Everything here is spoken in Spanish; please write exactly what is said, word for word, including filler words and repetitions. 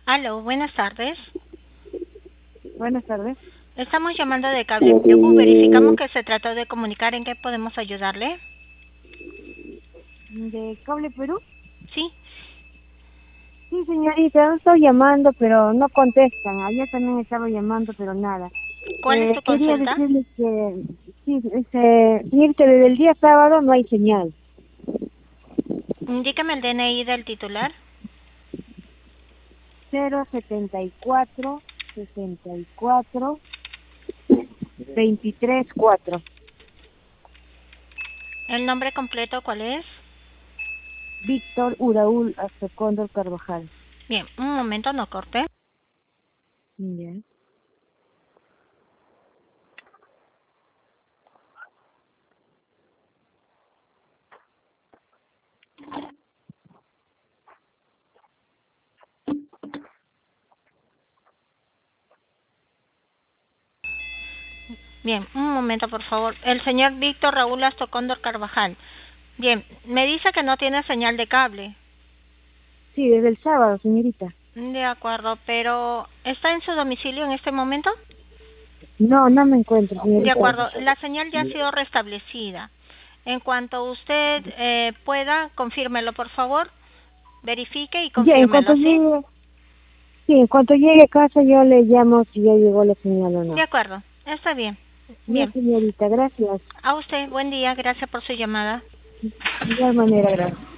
Aló, buenas tardes. Buenas tardes. Estamos llamando de Cable Perú. Verificamos que se trató de comunicar. ¿En qué podemos ayudarle? ¿De Cable Perú? Sí. Sí, señorita, estoy llamando, pero no contestan. Ayer también estaba llamando, pero nada. ¿Cuál es Eh, su quería consulta? decirles que, sí, este, mire que desde el día sábado no hay señal. Indícame el D N I del titular. Cero setenta y cuatro sesenta y cuatro veintitrés cuatro. ¿El nombre completo cuál es? Víctor Uraúl Astocóndor Carvajal. Bien, un momento, no corte. Bien. Bien, un momento, por favor. El señor Víctor Raúl Astocóndor Carvajal. Bien, me dice que no tiene señal de cable. Sí, desde el sábado, señorita. De acuerdo, pero ¿está en su domicilio en este momento? No, no me encuentro, De señorita. acuerdo, la señal ya ha sido restablecida. En cuanto usted eh, pueda, confírmelo, por favor. Verifique y Ya, en cuanto confírmelo, ¿sí? llegue, sí, en cuanto llegue a casa yo le llamo si ya llegó la señal o De no. acuerdo, está bien. Bien, Bien, señorita, gracias. a usted, buen día, gracias por su llamada. De igual manera, gracias.